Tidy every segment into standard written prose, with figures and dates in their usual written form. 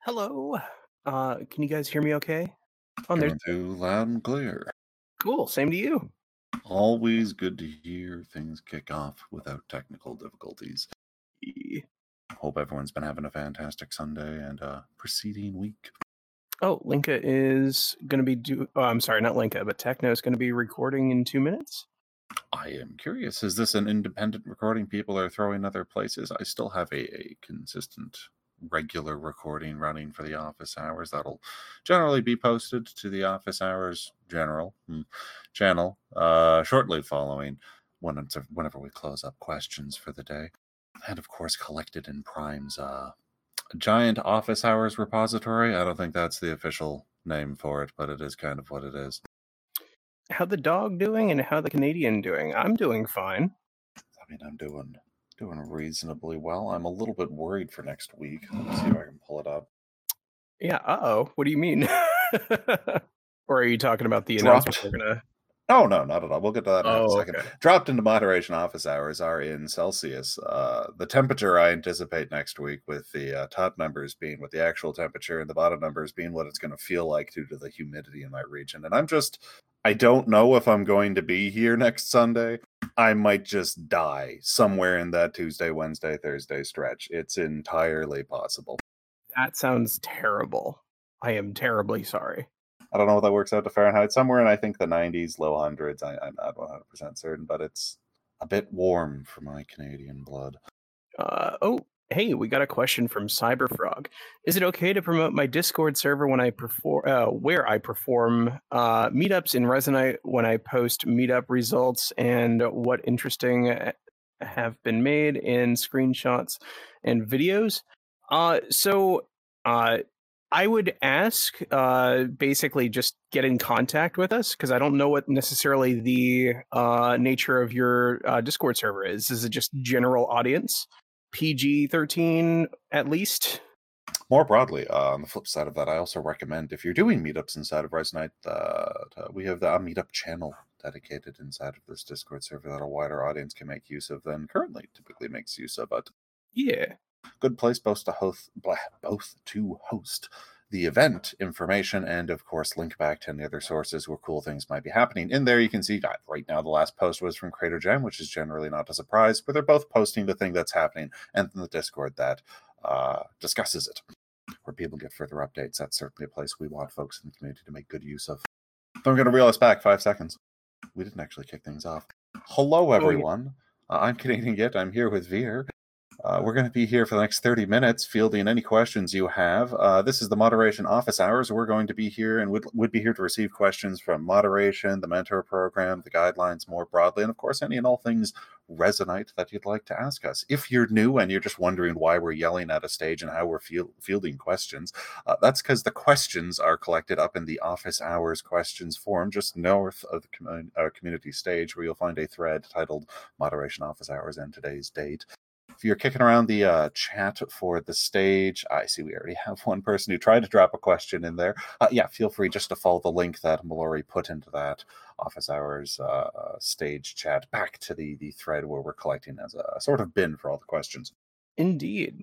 Hello. Can you guys hear me okay? Oh, there's Coming through loud and clear. cool. Same to you. Always good to hear things kick off without technical difficulties. Y- Hope everyone's been having a fantastic Sunday and preceding week. Oh, Linka is going to be oh, I'm sorry, not Linka, but Techno is going to be recording in 2 minutes. I am curious, is this an independent recording people are throwing other places? I still have a consistent, regular recording running for the office hours that'll generally be posted to the office hours channel shortly following whenever we close up questions for the day. And of course, collected in Prime's giant office hours repository. I don't think that's the official name for it, but it is kind of what it is. How the dog doing and how the Canadian doing? I'm doing fine. I mean, I'm doing reasonably well. I'm a little bit worried for next week. Let me see if I can pull it up. Yeah. Uh-oh. What do you mean? Or are you talking about the announcement Dropped. we're gonna? Oh no, not at all. We'll get to that in half a Oh, second. okay. Dropped into moderation office hours are in Celsius. The temperature I anticipate next week, with the top numbers being what the actual temperature and the bottom numbers being what it's going to feel like due to the humidity in my region. And I don't know if I'm going to be here next Sunday. I might just die somewhere in that Tuesday, Wednesday, Thursday stretch. It's entirely possible. That sounds terrible. I am terribly sorry. I don't know what that works out to Fahrenheit. Somewhere in, I think, the 90s, low hundreds. I'm not 100% certain, but it's a bit warm for my Canadian blood. Oh, hey, we got a question from Cyberfrog. Is it okay to promote my Discord server when I perform, where I perform meetups in Resonite when I post meetup results and what interesting have been made in screenshots and videos? So, I would ask, basically, just get in contact with us because I don't know what necessarily the nature of your Discord server is. Is it just general audience? PG-13 at least. More broadly, on the flip side of that, I also recommend if you're doing meetups inside of Resonite, we have the meetup channel dedicated inside of this Discord server that a wider audience can make use of than currently typically makes use of it. Yeah. Good place both to host the event information and, of course, link back to any other sources where cool things might be happening. In there, you can see right now the last post was from Crater Jam, which is generally not a surprise, but they're both posting the thing that's happening and then the Discord that discusses it, where people get further updates. That's certainly a place we want folks in the community to make good use of. I'm going to reel us back 5 seconds. We didn't actually kick things off. Hello, everyone. I'm Canadian Git. I'm here with Veer. We're going to be here for the next 30 minutes fielding any questions you have. This is the moderation office hours. We're going to be here and would be here to receive questions from moderation, the mentor program, the guidelines more broadly, and of course, any and all things Resonite that you'd like to ask us. If you're new and you're just wondering why we're yelling at a stage and how we're fielding questions, that's because the questions are collected up in the office hours questions forum just north of the community stage, where you'll find a thread titled Moderation Office Hours and today's date. If you're kicking around the chat for the stage, I see we already have one person who tried to drop a question in there. Yeah, feel free just to follow the link that Mallory put into that office hours stage chat back to the thread where we're collecting as a sort of bin for all the questions. Indeed.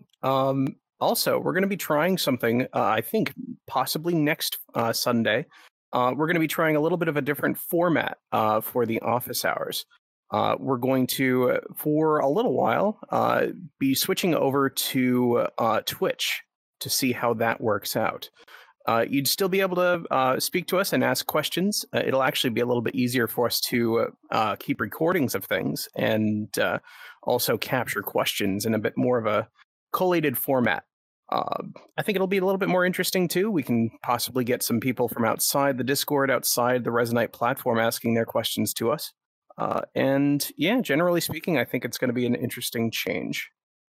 Also, we're going to be trying something, I think possibly next Sunday. We're going to be trying a little bit of a different format for the office hours. We're going to, for a little while, be switching over to Twitch to see how that works out. You'd still be able to speak to us and ask questions. It'll actually be a little bit easier for us to keep recordings of things and also capture questions in a bit more of a collated format. I think it'll be a little bit more interesting too. We can possibly get some people from outside the Discord, outside the Resonite platform, asking their questions to us. And yeah, generally speaking, I think it's going to be an interesting change.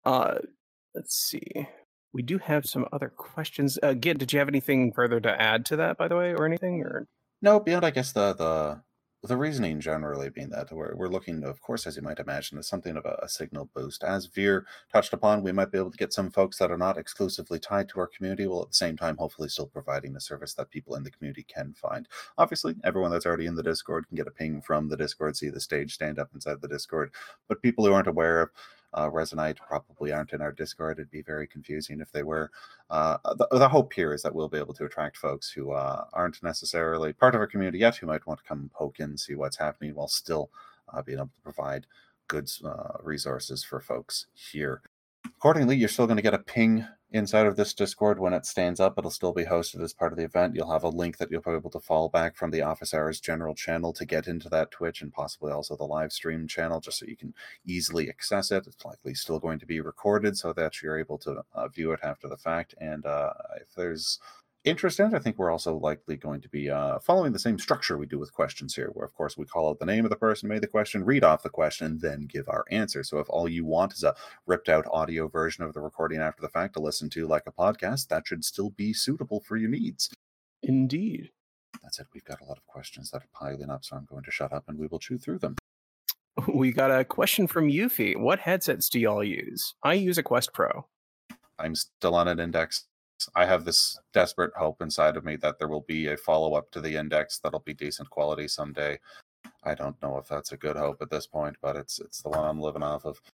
Let's see. We do have some other questions. Git, did you have anything further to add to that, by the way, or anything? Or No, beyond, I guess, the reasoning generally being that we're looking, of course, as you might imagine, as something of a signal boost. As Veer touched upon, we might be able to get some folks that are not exclusively tied to our community, while at the same time, hopefully still providing a service that people in the community can find. Obviously, everyone that's already in the Discord can get a ping from the Discord, see the stage stand up inside the Discord, but people who aren't aware of Resonite probably aren't in our Discord. It'd be very confusing if they were. The hope here is that we'll be able to attract folks who aren't necessarily part of our community yet, who might want to come poke in, see what's happening, while still being able to provide good resources for folks here. Accordingly, you're still going to get a ping inside of this Discord when it stands up. It'll still be hosted as part of the event. You'll have a link that you'll be able to follow back from the Office Hours general channel to get into that Twitch, and possibly also the live stream channel, just so you can easily access it. It's likely still going to be recorded so that you're able to view it after the fact. And if there's interest in it, I think we're also likely going to be following the same structure we do with questions here, where of course we call out the name of the person who made the question, read off the question, and then give our answer. So if all you want is a ripped out audio version of the recording after the fact to listen to like a podcast, that should still be suitable for your needs. Indeed. That's it. We've got a lot of questions that are piling up, so I'm going to shut up and we will chew through them. We got a question from Yuffie. What headsets do y'all use? I use a Quest Pro. I'm still on an Index. I have this desperate hope inside of me that there will be a follow-up to the Index that'll be decent quality someday. I don't know if that's a good hope at this point, but it's the one I'm living off of.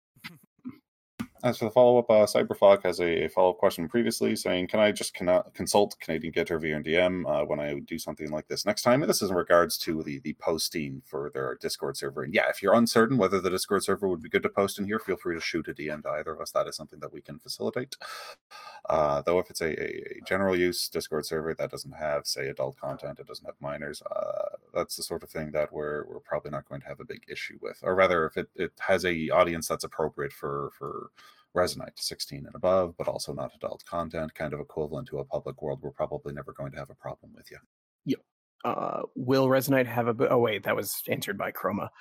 As for the follow-up, Cyberfog has a follow-up question previously saying, can I just consult Canadian Gator via DM when I do something like this next time? And this is in regards to the posting for their Discord server. And yeah, if you're uncertain whether the Discord server would be good to post in here, feel free to shoot a DM to either of us. That is something that we can facilitate. Though if it's a general use Discord server that doesn't have, say, adult content, it doesn't have minors, that's the sort of thing that we're probably not going to have a big issue with. Or rather, if it has a audience that's appropriate for Resonite 16 and above, but also not adult content, kind of equivalent to a public world, we're probably never going to have a problem with you. Yep. Will Resonite have a... Oh, wait, that was answered by Chroma.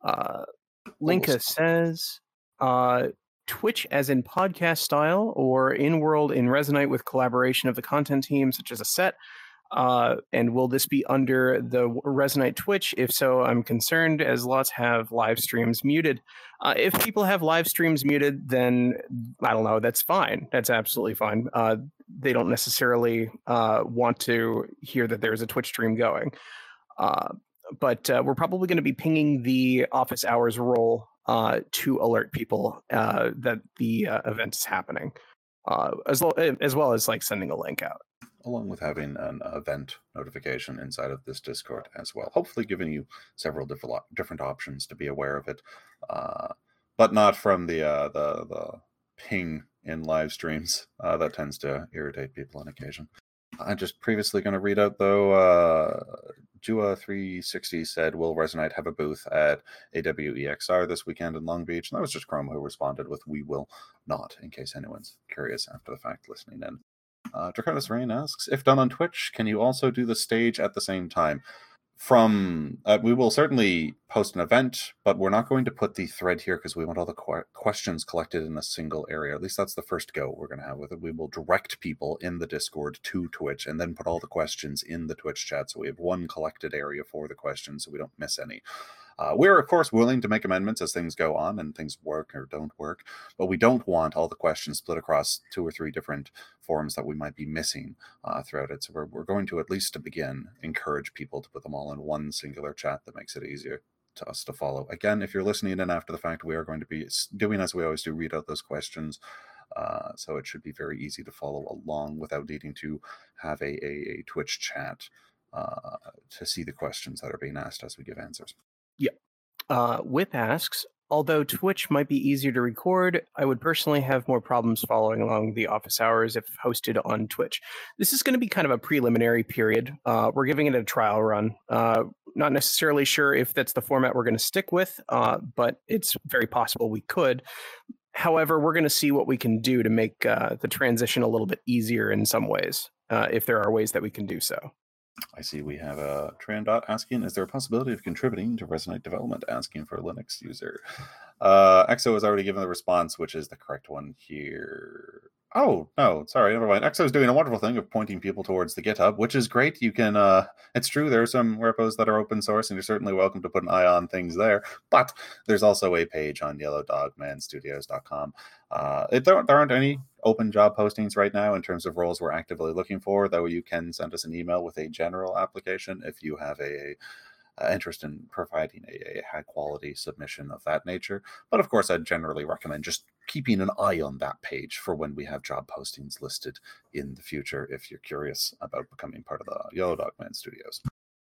Linka says, Twitch as in podcast style or in-world in Resonite with collaboration of the content team, such as a set? And will this be under the Resonite Twitch? If so, I'm concerned, as lots have live streams muted. If people have live streams muted, then I don't know, that's fine. That's absolutely fine. They don't necessarily want to hear that there's a Twitch stream going. But we're probably going to be pinging the office hours role to alert people that the event is happening, as well as like sending a link out. Along with having an event notification inside of this Discord as well. Hopefully giving you several different options to be aware of it, but not from the ping in live streams. That tends to irritate people on occasion. I'm just previously going to read out, though, Jua360 said, will Resonite have a booth at AWEXR this weekend in Long Beach? And that was just Chrome who responded with, we will not, in case anyone's curious after the fact listening in. Dracarys Rain asks, if done on Twitch, can you also do the stage at the same time? We will certainly post an event, but we're not going to put the thread here because we want all the questions collected in a single area. At least that's the first go we're going to have with it. We will direct people in the Discord to Twitch and then put all the questions in the Twitch chat. So we have one collected area for the questions so we don't miss any. We're, of course, willing to make amendments as things go on and things work or don't work, but we don't want all the questions split across 2 or 3 different forums that we might be missing throughout it. So we're going to, at least to begin, encourage people to put them all in one singular chat that makes it easier to us to follow. Again, if you're listening in after the fact, we are going to be doing as we always do, read out those questions. So it should be very easy to follow along without needing to have a Twitch chat to see the questions that are being asked as we give answers. Yeah. Whip asks, although Twitch might be easier to record, I would personally have more problems following along the office hours if hosted on Twitch. This is going to be kind of a preliminary period. We're giving it a trial run. Not necessarily sure if that's the format we're going to stick with, but it's very possible we could. However, we're going to see what we can do to make the transition a little bit easier in some ways, if there are ways that we can do so. I see we have a Trandot asking, is there a possibility of contributing to Resonite development, asking for a Linux user? Exo has already given the response, which is the correct one here. Oh, no, sorry, never mind. Exo is doing a wonderful thing of pointing people towards the GitHub, which is great. You can, it's true, there are some repos that are open source, and you're certainly welcome to put an eye on things there. But there's also a page on yellowdogmanstudios.com. There aren't any open job postings right now in terms of roles we're actively looking for, though you can send us an email with a general application if you have a interest in providing a high quality submission of that nature. But of course, I'd generally recommend just keeping an eye on that page for when we have job postings listed in the future if you're curious about becoming part of the Yellow Dog Man Studios.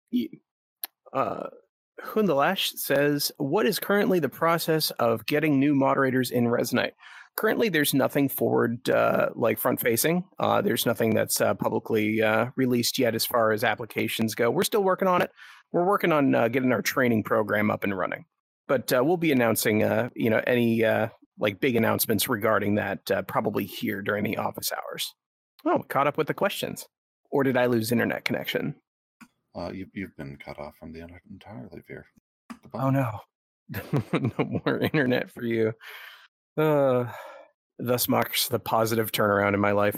Hundalash says, what is currently the process of getting new moderators in Resonite? Currently, there's nothing forward, like front-facing. There's nothing that's publicly released yet as far as applications go. We're still working on it. We're working on getting our training program up and running. But we'll be announcing, any like big announcements regarding that probably here during the office hours. Oh, we caught up with the questions. Or did I lose internet connection? You've been cut off from the internet entirely, Veer. Goodbye. Oh, no. No more internet for you. Thus marks the positive turnaround in my life.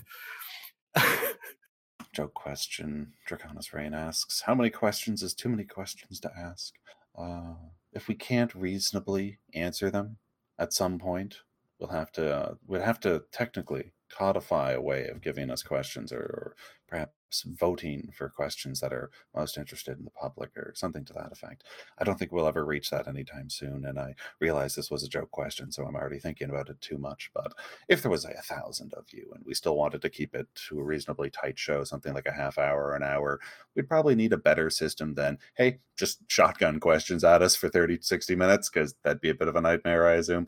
Joke question. Draconis Rain asks, how many questions is too many questions to ask? If we can't reasonably answer them at some point, we'd have to technically codify a way of giving us questions, or perhaps voting for questions that are most interested in the public, or something to that effect. I don't think we'll ever reach that anytime soon, and I realize this was a joke question, so I'm already thinking about it too much. But if there was 1,000 of you and we still wanted to keep it to a reasonably tight show, something like a half hour or an hour, we'd probably need a better system than, hey, just shotgun questions at us for 30-60 minutes, because that'd be a bit of a nightmare, I assume.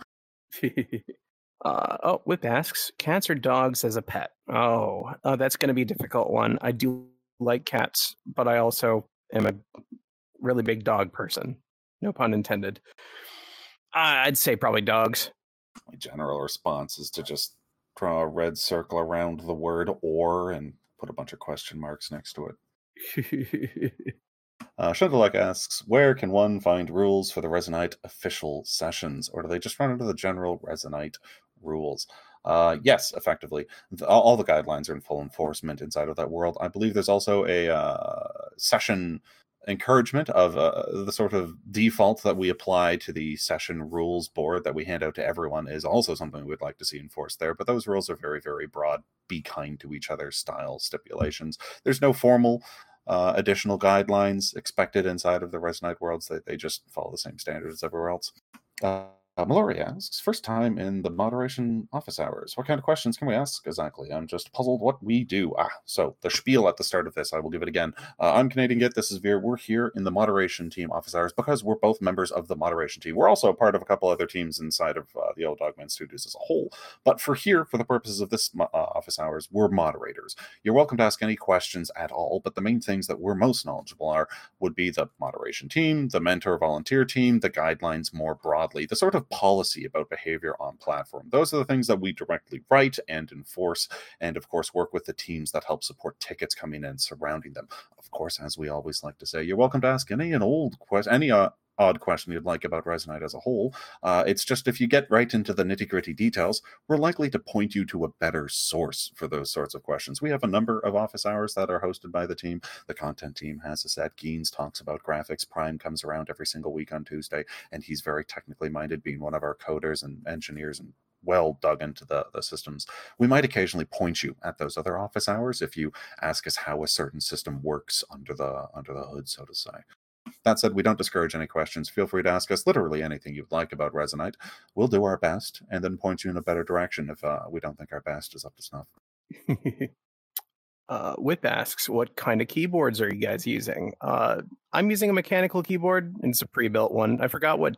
Whip asks, cats or dogs as a pet? That's going to be a difficult one. I do like cats, but I also am a really big dog person. No pun intended. I'd say probably dogs. My general response is to just draw a red circle around the word "or" and put a bunch of question marks next to it. Shundalek asks, where can one find rules for the Resonite official sessions, or do they just run into the general Resonite rules? Yes, effectively. All the guidelines are in full enforcement inside of that world. I believe there's also a session encouragement of the sort of default that we apply to the session rules board that we hand out to everyone is also something we'd like to see enforced there. But those rules are very, very broad, be kind to each other style stipulations. There's no formal additional guidelines expected inside of the Resonite worlds. They just follow the same standards as everywhere else. Mallory asks, first time in the moderation office hours. What kind of questions can we ask exactly? I'm just puzzled what we do. So the spiel at the start of this, I will give it again. I'm Canadian Git, this is Veer. We're here in the moderation team office hours because we're both members of the moderation team. We're also a part of a couple other teams inside of the Yellow Dog Man Studios as a whole. But for the purposes of this office hours, we're moderators. You're welcome to ask any questions at all, but the main things that we're most knowledgeable would be the moderation team, the mentor volunteer team, the guidelines more broadly, the sort of policy about behavior on platform. Those are the things that we directly write and enforce, and of course work with the teams that help support tickets coming in surrounding them. Of course, as we always like to say, you're welcome to ask any odd question you'd like about Resonite as a whole. It's just if you get right into the nitty-gritty details, we're likely to point you to a better source for those sorts of questions. We have a number of office hours that are hosted by the team. The content team has a set. Geens talks about graphics. Prime comes around every single week on Tuesday, and he's very technically minded, being one of our coders and engineers and well dug into the systems. We might occasionally point you at those other office hours if you ask us how a certain system works under the hood, so to say. That said, we don't discourage any questions. Feel free to ask us literally anything you'd like about Resonite. We'll do our best and then point you in a better direction if we don't think our best is up to snuff. Whip asks, what kind of keyboards are you guys using? I'm using a mechanical keyboard, and it's a pre-built one. I forgot what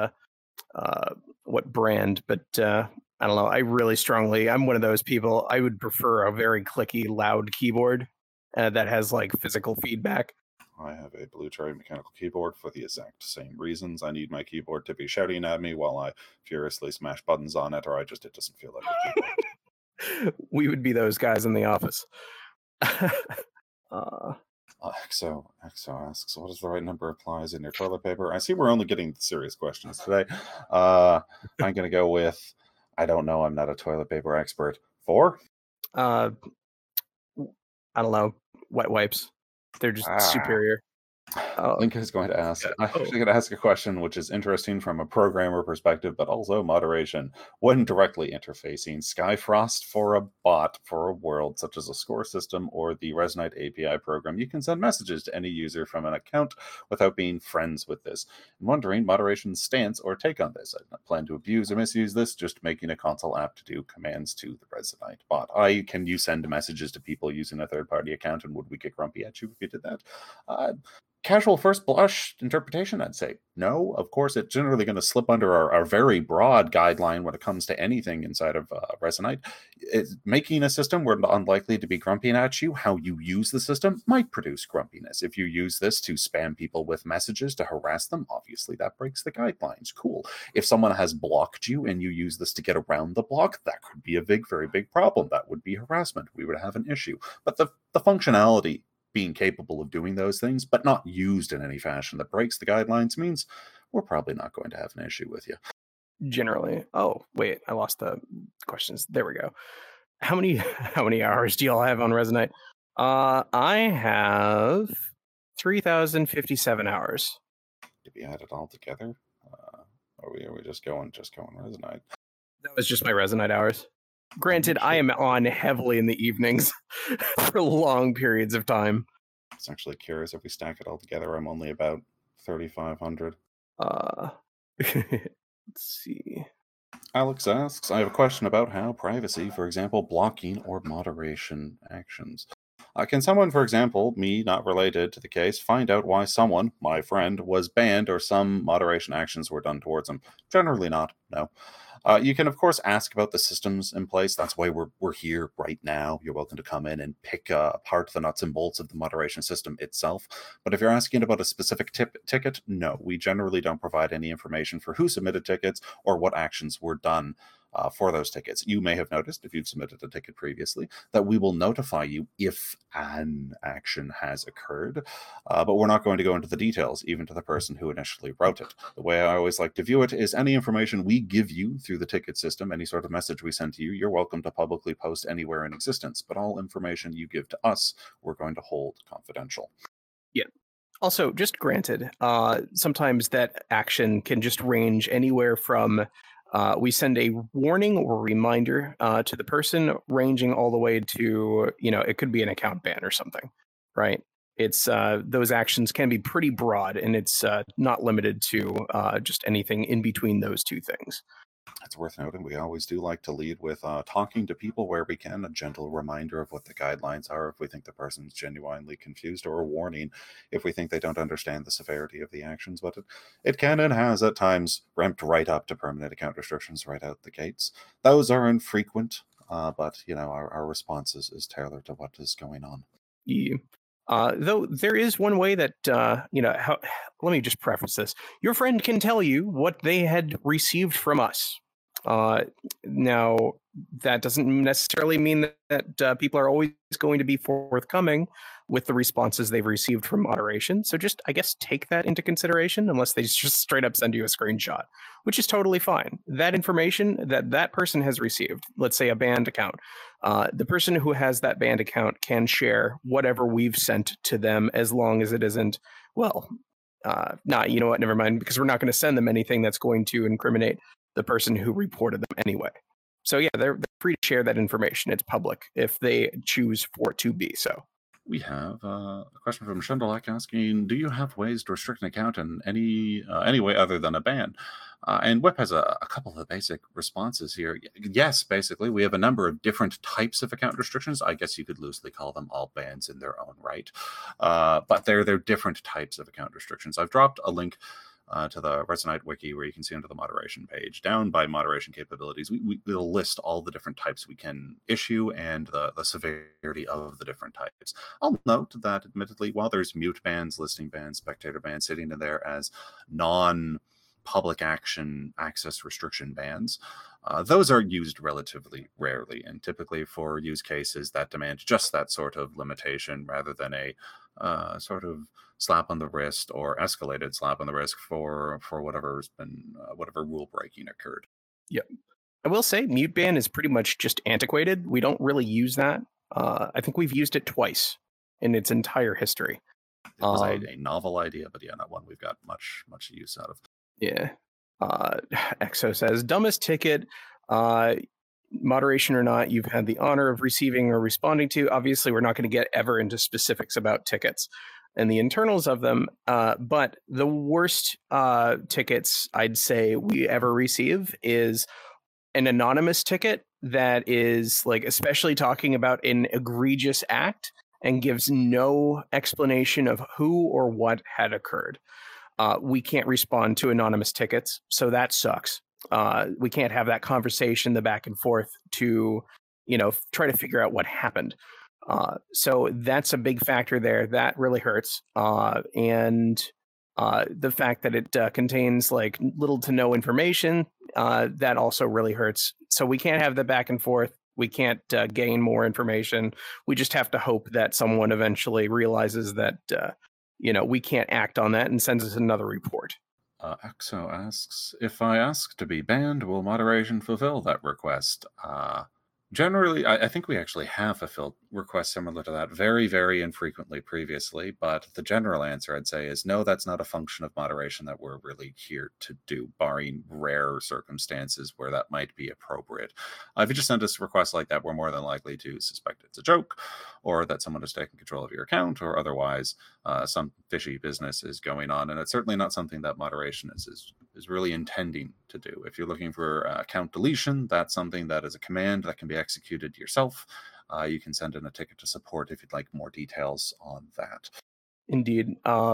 brand, but I don't know. I'm one of those people. I would prefer a very clicky, loud keyboard that has like physical feedback. I have a Blue Cherry mechanical keyboard for the exact same reasons. I need my keyboard to be shouting at me while I furiously smash buttons on it, or it doesn't feel like a keyboard. We would be those guys in the office. Exo asks, what is the right number of plies in your toilet paper? I see we're only getting serious questions today. I'm going to go with, I don't know, I'm not a toilet paper expert. 4? I don't know. Wet wipes. They're just superior. Oh, Link is going to ask, yeah. I'm Oh, actually going to ask a question which is interesting from a programmer perspective, but also moderation. When directly interfacing Skyfrost for a bot for a world such as a score system or the Resonite API program, you can send messages to any user from an account without being friends with this. I'm wondering moderation's stance or take on this. I don't plan to abuse or misuse this, just making a console app to do commands to the Resonite bot. Can you send messages to people using a third-party account, and would we get grumpy at you if you did that? Casual first blush interpretation, I'd say no. Of course, it's generally going to slip under our very broad guideline when it comes to anything inside of Resonite. Making a system where it's unlikely to be grumpy at you, how you use the system might produce grumpiness. If you use this to spam people with messages to harass them, obviously that breaks the guidelines. Cool. If someone has blocked you and you use this to get around the block, that could be a very big problem. That would be harassment. We would have an issue. But the functionality, being capable of doing those things, but not used in any fashion that breaks the guidelines, means we're probably not going to have an issue with you. generally. Oh, wait, I lost the questions. There we go. How many hours do y'all have on Resonite? I have 3,057 hours. Did we add it all together? Are we just going Resonite? That was just my Resonite hours. Granted, I am on heavily in the evenings for long periods of time. It's actually curious. If we stack it all together, I'm only about 3,500. Let's see. Alex asks, I have a question about how privacy, for example, blocking or moderation actions. Can someone, for example, me not related to the case, find out why someone, my friend, was banned or some moderation actions were done towards them? Generally not, no. You can, of course, ask about the systems in place. That's why we're here right now. You're welcome to come in and pick apart the nuts and bolts of the moderation system itself. But if you're asking about a specific ticket, no, we generally don't provide any information for who submitted tickets or what actions were done for those tickets. You may have noticed, if you've submitted a ticket previously, that we will notify you if an action has occurred, but we're not going to go into the details, even to the person who initially wrote it. The way I always like to view it is any information we give you through the ticket system, any sort of message we send to you, you're welcome to publicly post anywhere in existence, but all information you give to us, we're going to hold confidential. Yeah. Also, just granted, sometimes that action can just range anywhere from we send a warning or reminder to the person, ranging all the way to, it could be an account ban or something, right? It's those actions can be pretty broad, and it's not limited to just anything in between those two things. It's worth noting we always do like to lead with talking to people where we can, a gentle reminder of what the guidelines are if we think the person's genuinely confused, or a warning if we think they don't understand the severity of the actions. But it can and has at times ramped right up to permanent account restrictions right out the gates. Those are infrequent, but our response is tailored to what is going on. Yeah. Though there is one way that, let me just preface this. Your friend can tell you what they had received from us. Now, that doesn't necessarily mean that people are always going to be forthcoming with the responses they've received from moderation. So just, I guess, take that into consideration, unless they just straight up send you a screenshot, which is totally fine. That information that person has received, let's say a banned account, the person who has that banned account can share whatever we've sent to them, as long as it isn't, you know what, never mind, because we're not going to send them anything that's going to incriminate the person who reported them anyway. So yeah, they're free to share that information. It's public if they choose for it to be so. We have a question from Shundalak asking, do you have ways to restrict an account in any way other than a ban? And Whip has a couple of basic responses here. Yes, basically, we have a number of different types of account restrictions. I guess you could loosely call them all bans in their own right. But they're different types of account restrictions. I've dropped a link to the Resonite wiki, where you can see under the moderation page, down by moderation capabilities, we'll list all the different types we can issue and the severity of the different types. I'll note that, admittedly, while there's mute bans, listing bans, spectator bans sitting in there as non-public action access restriction bans, those are used relatively rarely, and typically for use cases that demand just that sort of limitation, rather than a sort of slap on the wrist or escalated slap on the wrist for whatever's been whatever rule breaking occurred. Yep. I will say mute ban is pretty much just antiquated. We don't really use that. I think we've used it twice in its entire history. It was a novel idea, but yeah, not one we've got much use out of. Yeah. Exo says, dumbest ticket, moderation or not, you've had the honor of receiving or responding to. Obviously, we're not going to get ever into specifics about tickets and the internals of them. But the worst tickets I'd say we ever receive is an anonymous ticket that is like, especially talking about an egregious act and gives no explanation of who or what had occurred. We can't respond to anonymous tickets, so that sucks. We can't have that conversation, the back and forth to, try to figure out what happened. So that's a big factor there. That really hurts. And the fact that it contains like little to no information, that also really hurts. So we can't have the back and forth. We can't gain more information. We just have to hope that someone eventually realizes that, we can't act on that and sends us another report. Exo asks, if I ask to be banned, will moderation fulfill that request? Generally, I think we actually have fulfilled requests similar to that very, very infrequently previously, but the general answer I'd say is no, that's not a function of moderation that we're really here to do, barring rare circumstances where that might be appropriate. If you just send us requests like that, we're more than likely to suspect it's a joke, or that someone has taken control of your account, or otherwise some fishy business is going on, and it's certainly not something that moderation is really intending to do. If you're looking for account deletion, that's something that is a command that can be executed yourself. You can send in a ticket to support if you'd like more details on that. Indeed.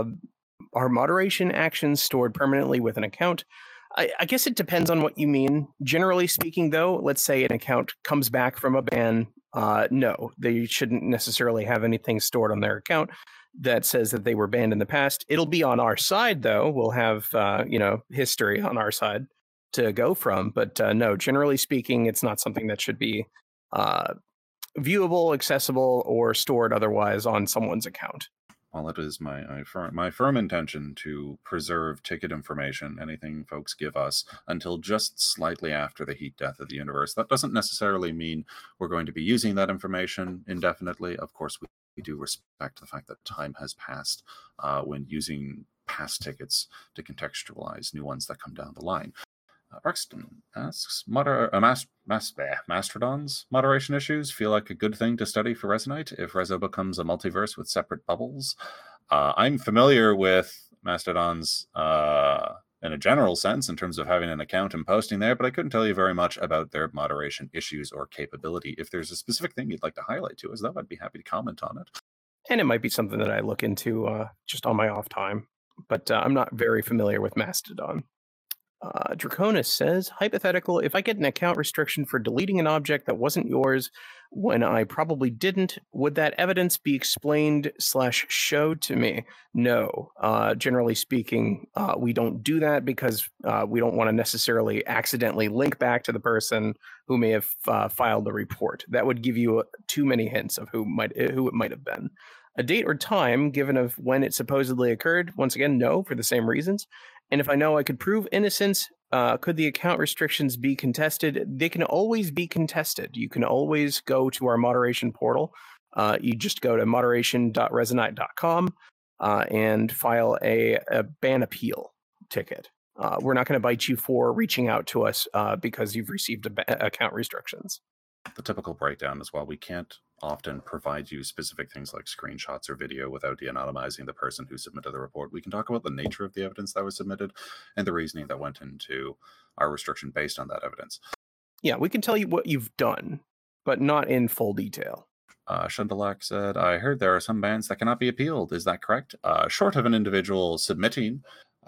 Are moderation actions stored permanently with an account? I guess it depends on what you mean. Generally speaking, though, let's say an account comes back from a ban. No, they shouldn't necessarily have anything stored on their account that says that they were banned in the past. It'll be on our side, though. We'll have, history on our side to go from. But no, generally speaking, it's not something that should be viewable, accessible, or stored otherwise on someone's account. Well, it is my firm intention to preserve ticket information, anything folks give us, until just slightly after the heat death of the universe. That doesn't necessarily mean we're going to be using that information indefinitely. Of course, we do respect the fact that time has passed when using past tickets to contextualize new ones that come down the line. Rexton asks, Mastodon's moderation issues feel like a good thing to study for Resonite if Rezo becomes a multiverse with separate bubbles. I'm familiar with Mastodon's in a general sense in terms of having an account and posting there, but I couldn't tell you very much about their moderation issues or capability. If there's a specific thing you'd like to highlight to us, though, I'd be happy to comment on it. And it might be something that I look into just on my off time, but I'm not very familiar with Mastodon. Draconis says, hypothetical, if I get an account restriction for deleting an object that wasn't yours when I probably didn't, would that evidence be explained/showed to me? No. Generally speaking, we don't do that because we don't want to necessarily accidentally link back to the person who may have filed the report. That would give you too many hints of who it might have been. A date or time given of when it supposedly occurred, once again, no, for the same reasons. And if I know I could prove innocence, could the account restrictions be contested? They can always be contested. You can always go to our moderation portal. You just go to moderation.resonite.com and file a ban appeal ticket. We're not going to bite you for reaching out to us because you've received account restrictions. The typical breakdown as well. We can't often provide you specific things like screenshots or video without de-anonymizing the person who submitted the report. We can talk about the nature of the evidence that was submitted and the reasoning that went into our restriction based on that evidence. Yeah, we can tell you what you've done, but not in full detail. Shundalak said, I heard there are some bans that cannot be appealed. Is that correct? Short of an individual submitting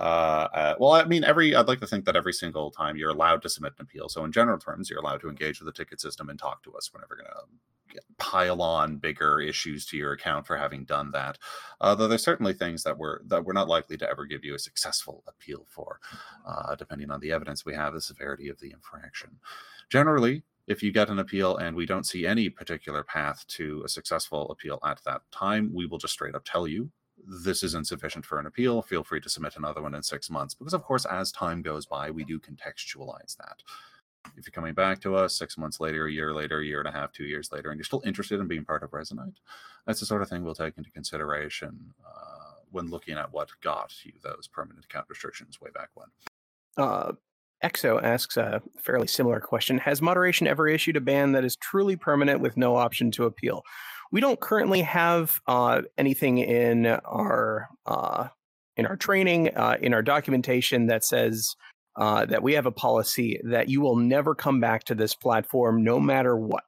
well, I mean, I'd like to think that every single time you're allowed to submit an appeal. So in general terms, you're allowed to engage with the ticket system and talk to us. We're never going to pile on bigger issues to your account for having done that. Though there's certainly things that we're not likely to ever give you a successful appeal for, depending on the evidence we have, the severity of the infraction. Generally, if you get an appeal and we don't see any particular path to a successful appeal at that time, we will just straight up tell you, this is insufficient for an appeal. Feel free to submit another one in 6 months. Because, of course, as time goes by, we do contextualize that. If you're coming back to us 6 months later, a year and a half, 2 years later, and you're still interested in being part of Resonite, that's the sort of thing we'll take into consideration when looking at what got you those permanent account restrictions way back when. Exo asks a fairly similar question. Has moderation ever issued a ban that is truly permanent with no option to appeal? We don't currently have anything in our training, in our documentation that says that we have a policy that you will never come back to this platform no matter what.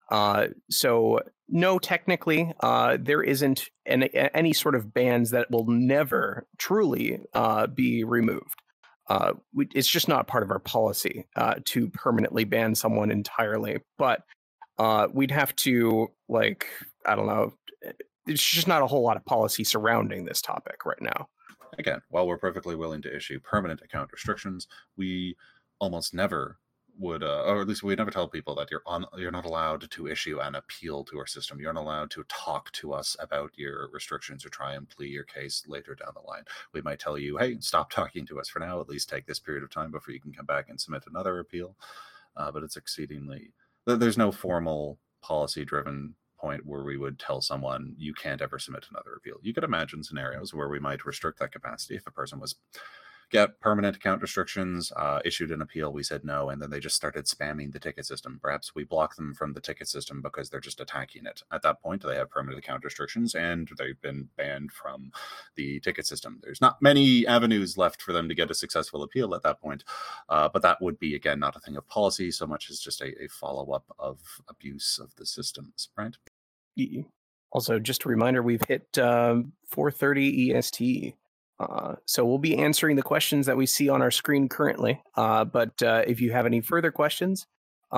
So no, technically, there isn't any sort of bans that will never truly be removed. It's just not part of our policy to permanently ban someone entirely. But we'd have to, like, I don't know, there's just not a whole lot of policy surrounding this topic right now. Again, while we're perfectly willing to issue permanent account restrictions, we almost never would, or at least we never tell people that you're not allowed to issue an appeal to our system. You're not allowed to talk to us about your restrictions or try and plead your case later down the line. We might tell you, hey, stop talking to us for now. At least take this period of time before you can come back and submit another appeal. But it's exceedingly, there's no formal policy-driven point where we would tell someone you can't ever submit another appeal. You could imagine scenarios where we might restrict that capacity. If a person was get permanent account restrictions, issued an appeal, we said no, and then they just started spamming the ticket system. Perhaps we block them from the ticket system because they're just attacking it. At that point, they have permanent account restrictions and they've been banned from the ticket system. There's not many avenues left for them to get a successful appeal at that point, but that would be, again, not a thing of policy so much as just a follow-up of abuse of the systems, right? Also, just a reminder, we've hit 4:30 EST. So we'll be answering the questions that we see on our screen currently. But if you have any further questions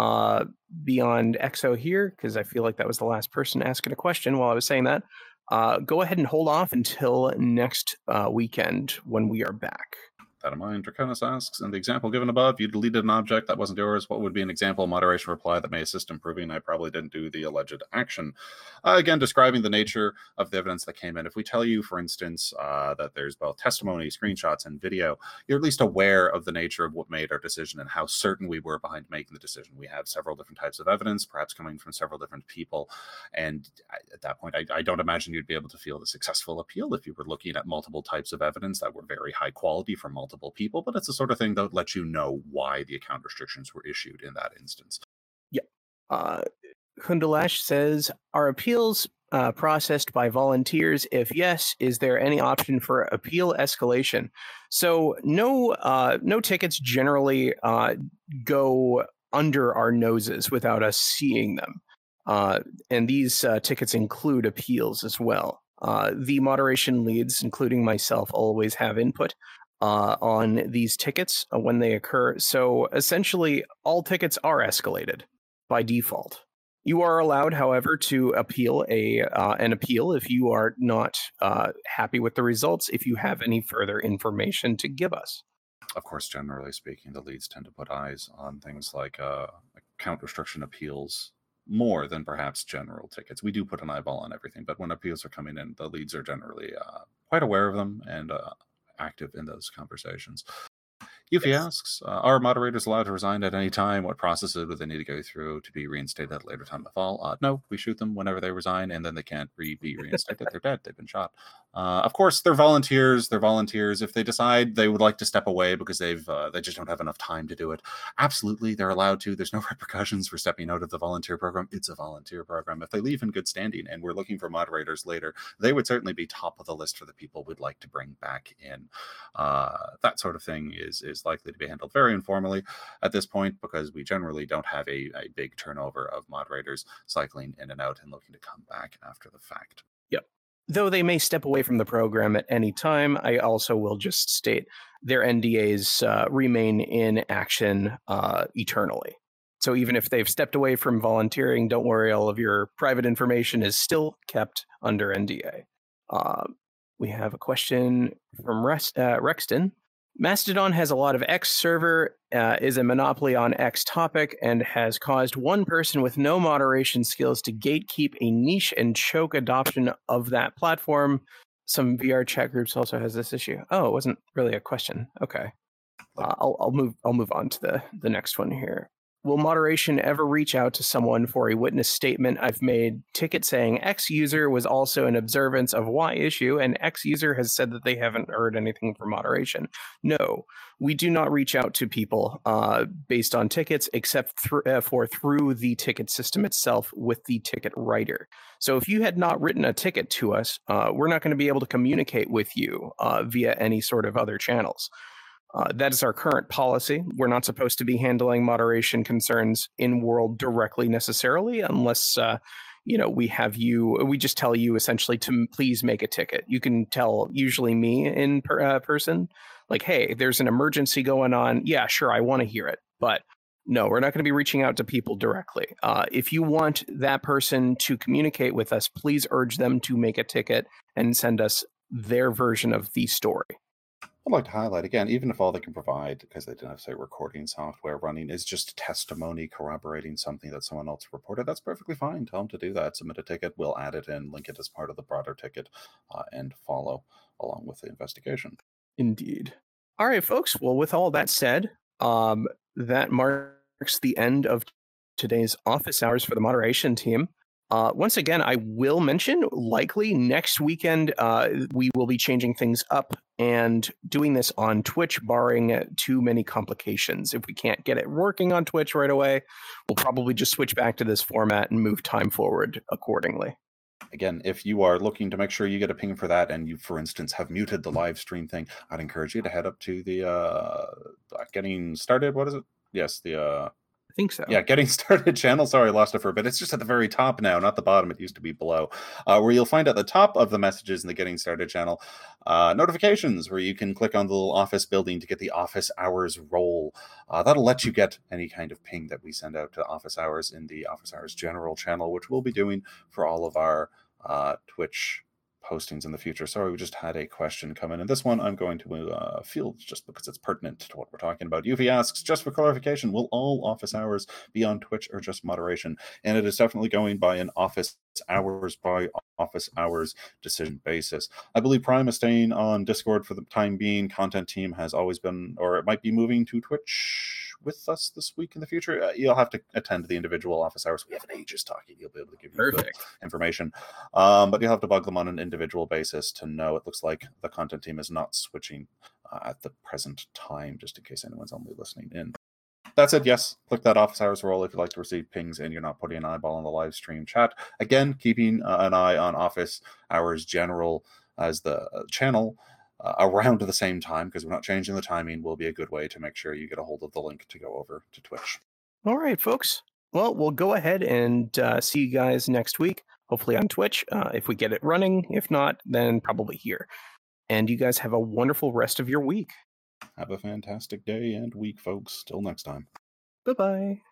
beyond Exo here, because I feel like that was the last person asking a question while I was saying that, go ahead and hold off until next weekend when we are back. That in mind, Draconis asks, in the example given above, you deleted an object that wasn't yours. What would be an example moderation reply that may assist in proving I probably didn't do the alleged action? Again, describing the nature of the evidence that came in. If we tell you, for instance, that there's both testimony, screenshots, and video, you're at least aware of the nature of what made our decision and how certain we were behind making the decision. We have several different types of evidence, perhaps coming from several different people. And at that point, I don't imagine you'd be able to feel the successful appeal if you were looking at multiple types of evidence that were very high quality from multiple people, but it's the sort of thing that would let you know why the account restrictions were issued in that instance. Yeah. Kundalash says, are appeals processed by volunteers? If yes, is there any option for appeal escalation? So no tickets generally go under our noses without us seeing them. And these tickets include appeals as well. The moderation leads, including myself, always have input on these tickets when they occur. So essentially, all tickets are escalated by default. You are allowed, however, to appeal an appeal if you are not happy with the results, if you have any further information to give us. Of course, generally speaking, the leads tend to put eyes on things like account restriction appeals more than perhaps general tickets. We do put an eyeball on everything, but when appeals are coming in, the leads are generally quite aware of them and active in those conversations. Yuffie asks, are moderators allowed to resign at any time? What processes would they need to go through to be reinstated at a later time in the fall? No, we shoot them whenever they resign, and then they can't be reinstated. They're dead. They've been shot. Of course, they're volunteers. They're volunteers. If they decide they would like to step away because they just don't have enough time to do it, absolutely, they're allowed to. There's no repercussions for stepping out of the volunteer program. It's a volunteer program. If they leave in good standing and we're looking for moderators later, they would certainly be top of the list for the people we'd like to bring back in. That sort of thing is likely to be handled very informally at this point because we generally don't have a big turnover of moderators cycling in and out and looking to come back after the fact. Yep. Though they may step away from the program at any time, I also will just state their NDAs remain in action eternally. So even if they've stepped away from volunteering, don't worry, all of your private information is still kept under NDA. We have a question from Rexton. Mastodon has a lot of X server, is a monopoly on X topic, and has caused one person with no moderation skills to gatekeep a niche and choke adoption of that platform. Some VR chat groups also has this issue. Oh, it wasn't really a question. Okay, I'll move on to the next one here. Will moderation ever reach out to someone for a witness statement? I've made ticket saying X user was also in observance of Y issue, and X user has said that they haven't heard anything from moderation. No, we do not reach out to people based on tickets, except through the ticket system itself with the ticket writer. So if you had not written a ticket to us, we're not going to be able to communicate with you via any sort of other channels. That is our current policy. We're not supposed to be handling moderation concerns in world directly necessarily, unless we just tell you essentially to please make a ticket. You can tell usually me in person, like, hey, there's an emergency going on. Yeah, sure, I want to hear it, but no, we're not going to be reaching out to people directly. If you want that person to communicate with us, please urge them to make a ticket and send us their version of the story. I'd like to highlight again, even if all they can provide, because they didn't have, say, recording software running, is just testimony corroborating something that someone else reported, that's perfectly fine. Tell them to do that. Submit a ticket. We'll add it in, link it as part of the broader ticket, and follow along with the investigation. Indeed. All right, folks. Well, with all that said, that marks the end of today's office hours for the moderation team. Once again, I will mention, likely next weekend, we will be changing things up and doing this on Twitch, barring too many complications. If we can't get it working on Twitch right away, we'll probably just switch back to this format and move time forward accordingly. Again, if you are looking to make sure you get a ping for that and you, for instance, have muted the live stream thing, I'd encourage you to head up to the Getting Started. What is it? Yes, I think so. Yeah, Getting Started channel. Sorry, I lost it for a bit. It's just at the very top now, not the bottom. It used to be below, where you'll find at the top of the messages in the Getting Started channel notifications, where you can click on the little office building to get the office hours roll. That'll let you get any kind of ping that we send out to office hours in the office hours general channel, which we'll be doing for all of our Twitch postings in the future. Sorry, we just had a question come in, and this one I'm going to field just because it's pertinent to what we're talking about. Yuffie asks, just for clarification, will all office hours be on Twitch or just moderation? And it is definitely going by an office hours decision basis. I believe Prime is staying on Discord for the time being. Content team has always been, or it might be moving to Twitch with us this week in the future. You'll have to attend the individual office hours. We have an ages talking. You'll be able to give you good information. But you'll have to bug them on an individual basis to know. It looks like the content team is not switching at the present time, just in case anyone's only listening in. That said, yes, click that office hours roll if you'd like to receive pings and you're not putting an eyeball on the live stream chat. Again, keeping an eye on office hours general as the channel around the same time, because we're not changing the timing, will be a good way to make sure you get a hold of the link to go over to Twitch. All right, folks. Well, we'll go ahead and see you guys next week, hopefully on Twitch, if we get it running. If not, then probably here. And you guys have a wonderful rest of your week. Have a fantastic day and week, folks. Till next time. Bye-bye.